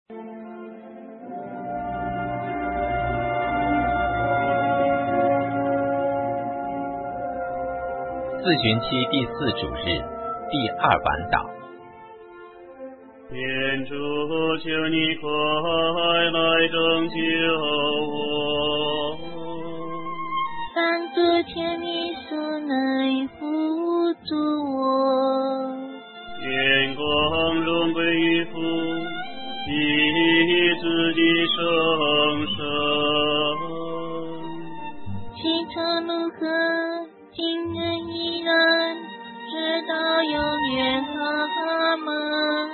四旬期第4主日，第2晚祷。 天主，求你快来拯救我！ 但主，求你速来扶助我！ 愿光荣归于父、以子及圣神。 起初如何，今日依然，直到永远。阿们。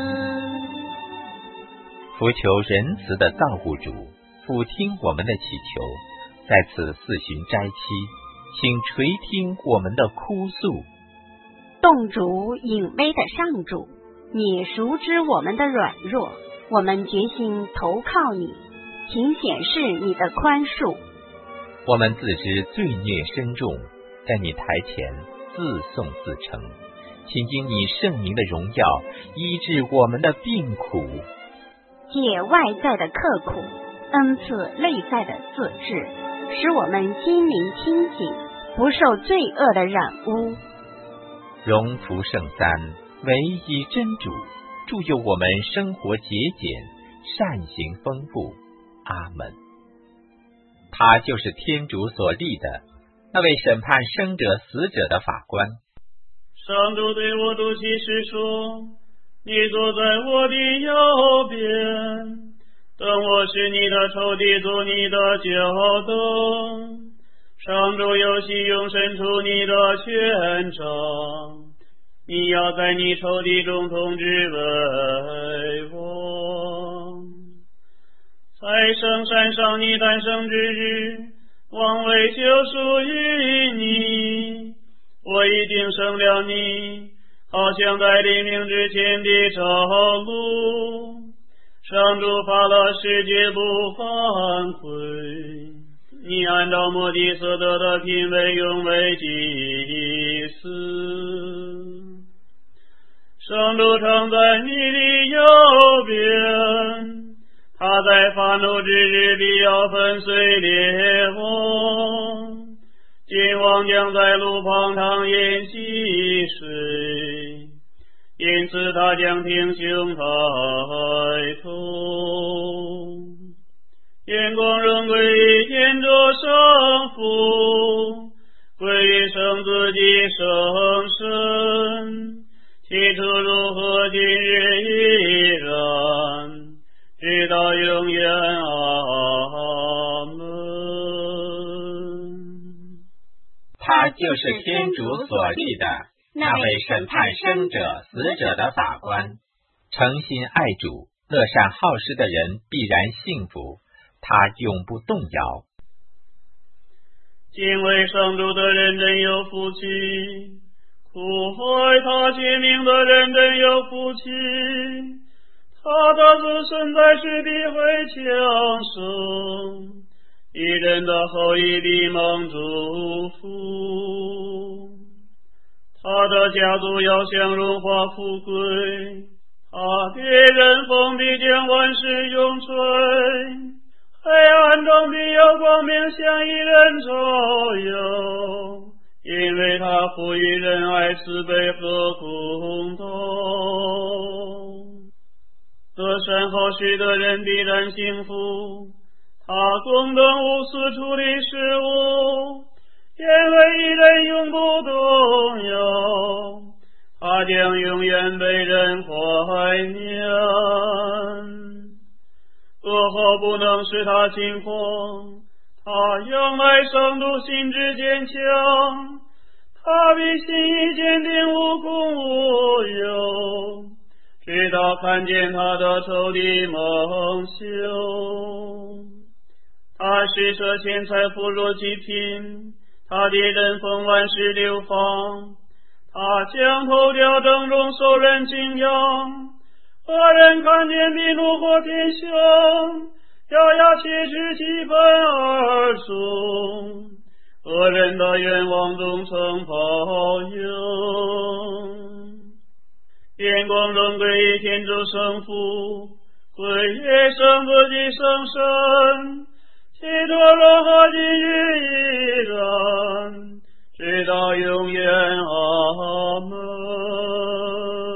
伏求仁慈的造物主俯听我们的祈求，在此四旬斋期，请垂听我们的哭诉。 洞主隐微的上主，你熟知我们的软弱，我们决心投靠你，请显示你的宽恕。 我们自知罪孽深重，在你台前自颂自称，请因你圣名的荣耀医治我们的病苦， 解外在的刻苦，恩赐内在的自治，使我们心灵清净，不受罪恶的染污。 荣福圣三，唯一真主，助佑我们生活节俭，善行丰富。阿门。他就是天主所立的那位审判生者死者的法官。 上主对我读启示说，你坐在我的右边，等我使你的仇敌做你的脚凳。上主有喜用伸出你的权杖，你要在你仇敌中统治为王。在圣山上你诞生之日，王位就属于你，我已经生了你，好像在黎明之前的朝露。上主发了誓，绝不反悔，你按照摩的所得的品位永为祭司。上主常在你的右边，他在发怒之日必要粉碎列王。君王将在路旁淌咽溪水，因此他将挺胸抬头。愿光荣归于天主圣父，归于圣子及圣神，起初如何，今日依然，直到永远。阿门。 他就是天主所立的那位审判生者死者的法官。诚心爱主、乐善好施的人必然幸福，他永不动摇。 敬畏上主的人真有福气，酷怀他诫命的人真有福气，他的子孙在世必会强盛，一人的后裔必蒙祝福。他的家族要享荣华富贵，他别人封必将万事永垂，黑暗中必有光明向一人照耀，因为他赋予仁爱、慈悲和公道。得善好施的人必然幸福，他公正无私处理事物，因为一人永不动摇，他将永远被人怀念。恶后不能使他轻狂，他仰赖上主心志坚强，他必心意坚定无恐无忧，直到看见他的仇敌蒙羞。他施舍钱财富若极品，他的人风万事流芳，他将头掉正中受人敬仰。恶人看见必怒火天凶，咬牙切齿气愤而终，恶人的愿望终成泡影。愿光荣归于天主圣父， 归耶圣子及圣神，其多荣和今日依然，直到永远。阿门。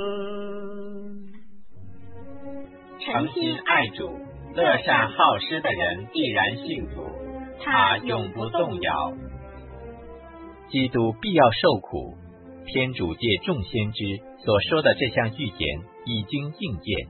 诚心爱主、乐善好施的人必然幸福，他永不动摇。基督必要受苦，天主借众先知所说的这项预言已经应验。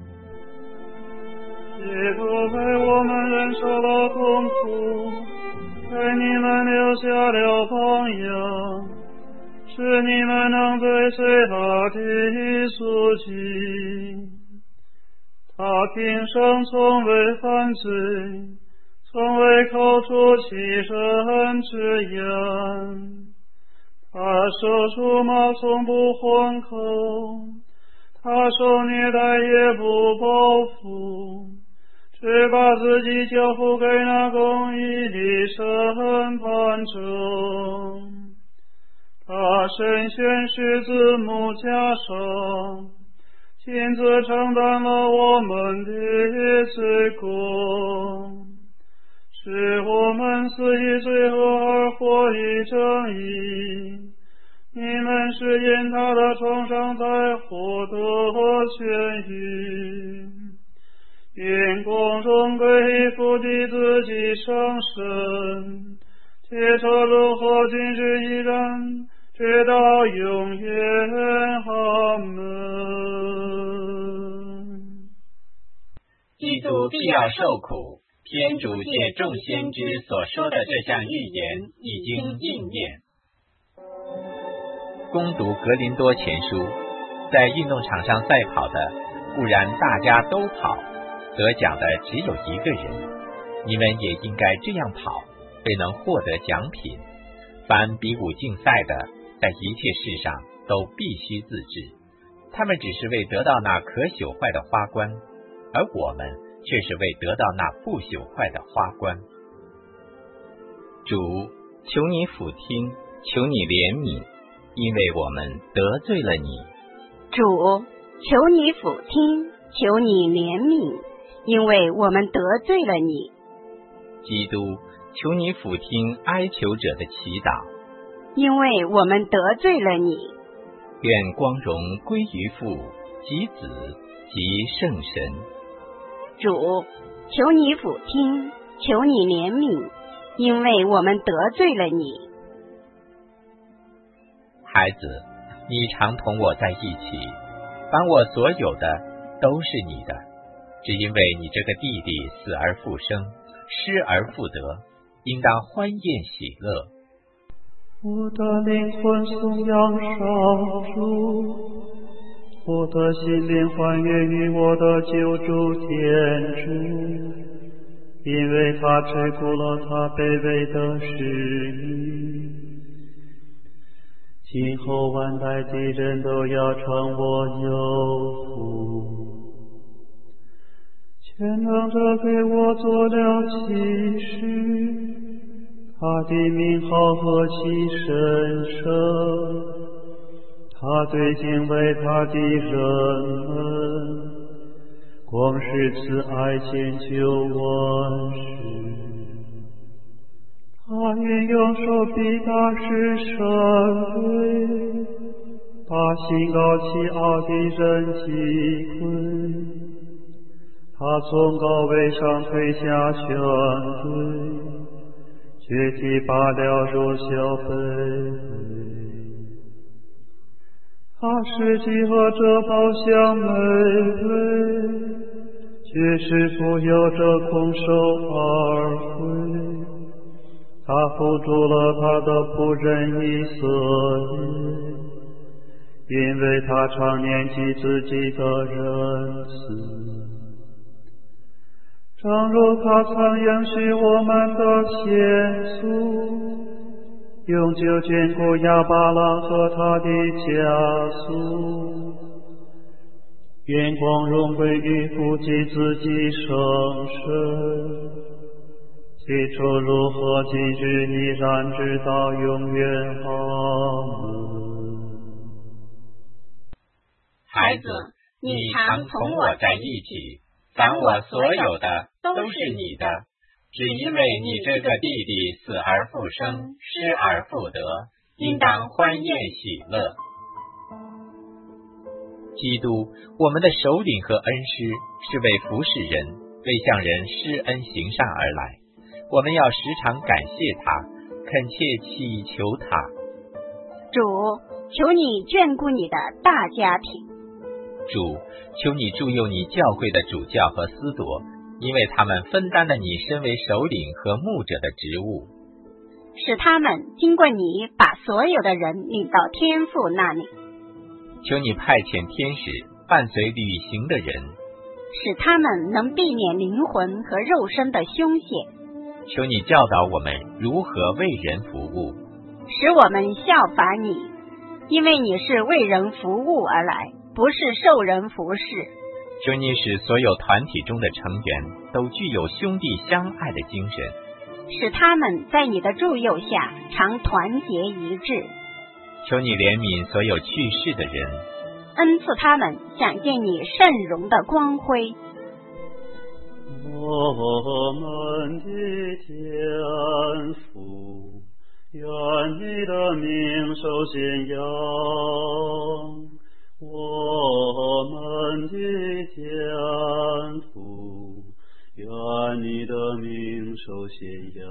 基督为我们忍受了痛苦，为你们留下了榜样，使你们能追随他的足迹。他平生从未犯罪，从未口出欺人之言。他受辱骂从不还口，他受虐待也不报复，只把自己交付给那公义的审判者。他身陷十字木架上，亲自承担了我们的罪过，使我们死于罪恶而活于正义。你们是因他的创伤才获得痊愈。愿光荣归父的子及圣神，接受如何今日依然，直到永远。阿门。 基督必要受苦，天主借众先知所说的这项预言已经应验。攻读格林多前书，在运动场上赛跑的固然大家都跑，得奖的只有一个人，你们也应该这样跑，便能获得奖品。凡比武竞赛的，在一切事上都必须自制，他们只是为得到那可朽坏的花冠，而我们却是为得到那不朽坏的花冠。主，求你俯听，求你怜悯，因为我们得罪了你。 主，求你俯听，求你怜悯，因为我们得罪了你。 基督，求你俯听哀求者的祈祷， 因为我们得罪了你。 愿光荣归于父及子及圣神。 主，求你俯听，求你怜悯，因为我们得罪了你。 孩子，你常同我在一起，凡我所有的都是你的，只因为你这个弟弟死而复生，失而复得，应当欢宴喜乐。 我的灵魂颂扬上主，我的心灵欢悦于我的救主天主，因为他垂顾了他卑微的使女。今后万代的人都要称我有福。全能者给我做了启示，他的名号何其神圣，他对敬畏他的人们，光是慈爱迁就万事。他运用手臂大施神威，把心高气傲的人击溃。他从高位上推下权贵，却提拔了弱小卑微。他使集合者宝相美味，却使富有者空手而归。他扶助了他的仆人以色列，因为他常念及自己的仁慈。正如他曾应许我们的先祖，永久眷顾亚巴郎和他的家族。愿光荣归于父及子及圣神，起初如何今日依然直到永远。阿门。 孩子，你常同我在一起， 凡我所有的都是你的，只因为你这个弟弟死而复生，失而复得，应当欢宴喜乐。基督，我们的首领和恩师，是为服侍人，为向人施恩行善而来。我们要时常感谢他，恳切祈求他。 主，求你眷顾你的大家庭。 主，求你助佑你教会的主教和司铎，因为他们分担了你身为首领和牧者的职务， 使他们经过你把所有的人领到天父那里。 求你派遣天使伴随旅行的人， 使他们能避免灵魂和肉身的凶险。 求你教导我们如何为人服务， 使我们效法你，因为你是为人服务而来，不是受人服侍。 求你使所有团体中的成员都具有兄弟相爱的精神， 使他们在你的助佑下常团结一致。 求你怜悯所有去世的人， 恩赐他们想见你圣容的光辉。 我们的天父，愿你的名受显扬。我们的天父，愿你的名受显扬。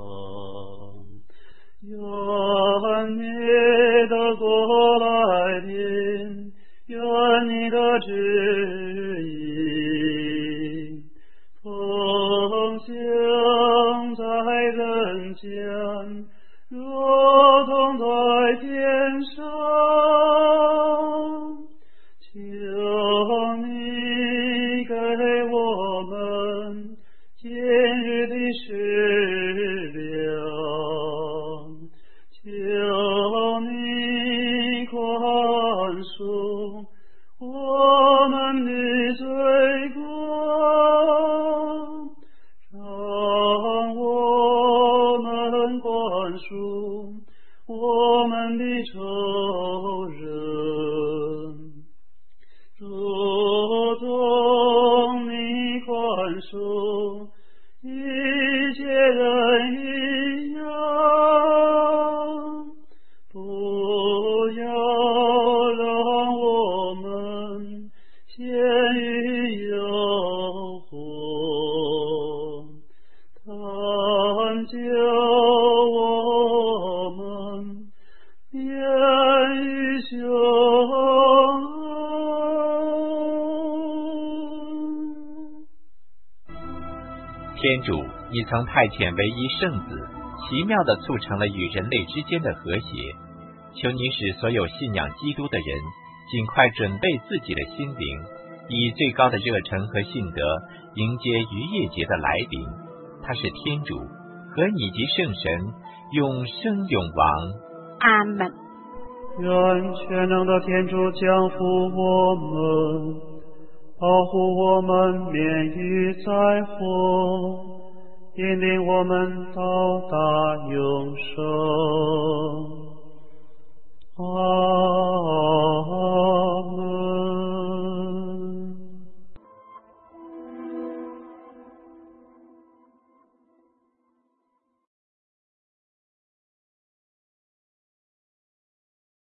愿你的国来临，愿你的旨意奉行在人间，如同在天上。求你给我们今日的食粮，求你宽恕我们的罪过，让我们宽恕我们的仇人，如同你宽恕一切人一样，不要让我们陷于诱惑，但救我们免于凶恶。 天主，你曾派遣唯一圣子，奇妙地促成了与人类之间的和谐。求你使所有信仰基督的人尽快准备自己的心灵，以最高的热忱和信德迎接逾越节的来临。他是天主，和你及圣神永生永王。 阿们。 愿全能的天主降福我们，保护我们免于灾祸，引领我们到达永生。